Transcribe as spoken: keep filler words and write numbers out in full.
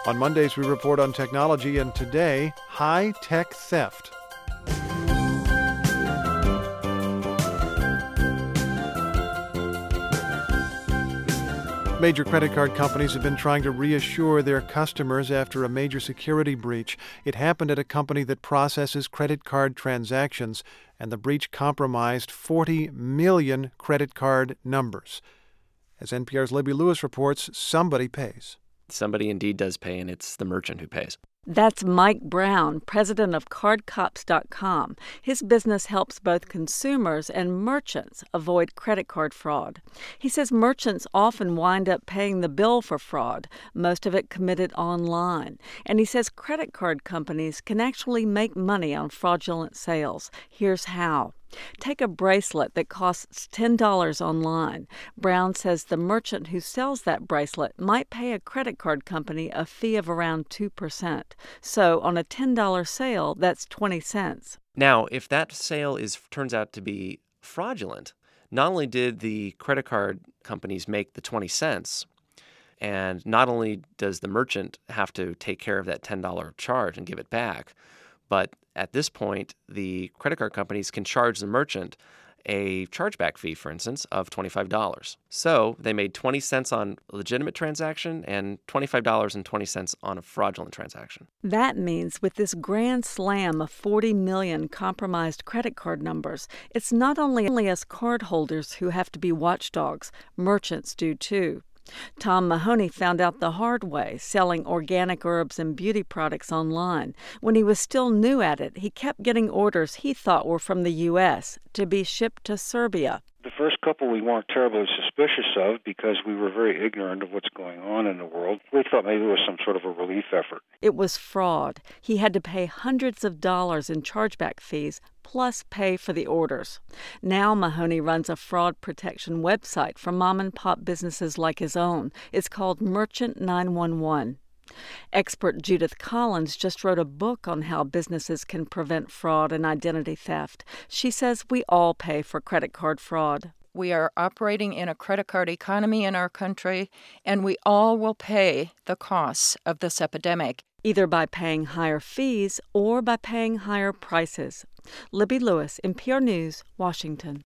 On Mondays, we report on technology, and today, high-tech theft. Major credit card companies have been trying to reassure their customers after a major security breach. It happened at a company that processes credit card transactions, and the breach compromised forty million credit card numbers. As N P R's Libby Lewis reports, somebody pays. Somebody indeed does pay, and it's the merchant who pays. That's Mike Brown, president of card cops dot com. His business helps both consumers and merchants avoid credit card fraud. He says merchants often wind up paying the bill for fraud, most of it committed online. And he says credit card companies can actually make money on fraudulent sales. Here's how. Take a bracelet that costs ten dollars online. Brown says the merchant who sells that bracelet might pay a credit card company a fee of around two percent. So on a ten dollars sale, that's twenty cents. Now, if that sale is turns out to be fraudulent, not only did the credit card companies make the twenty cents, and not only does the merchant have to take care of that ten dollars charge and give it back, but at this point, the credit card companies can charge the merchant a chargeback fee, for instance, of twenty-five dollars. So they made twenty cents on a legitimate transaction and twenty-five dollars and twenty cents on a fraudulent transaction. That means with this grand slam of forty million compromised credit card numbers, it's not only us cardholders who have to be watchdogs, merchants do too. Tom Mahoney found out the hard way, selling organic herbs and beauty products online. When he was still new at it, he kept getting orders he thought were from the U S to be shipped to Serbia. The first couple we weren't terribly suspicious of because we were very ignorant of what's going on in the world. We thought maybe it was some sort of a relief effort. It was fraud. He had to pay hundreds of dollars in chargeback fees, plus pay for the orders. Now Mahoney runs a fraud protection website for mom-and-pop businesses like his own. It's called Merchant nine one one. Expert Judith Collins just wrote a book on how businesses can prevent fraud and identity theft. She says we all pay for credit card fraud. We are operating in a credit card economy in our country, and we all will pay the costs of this epidemic. Either by paying higher fees or by paying higher prices. Libby Lewis, N P R News, Washington.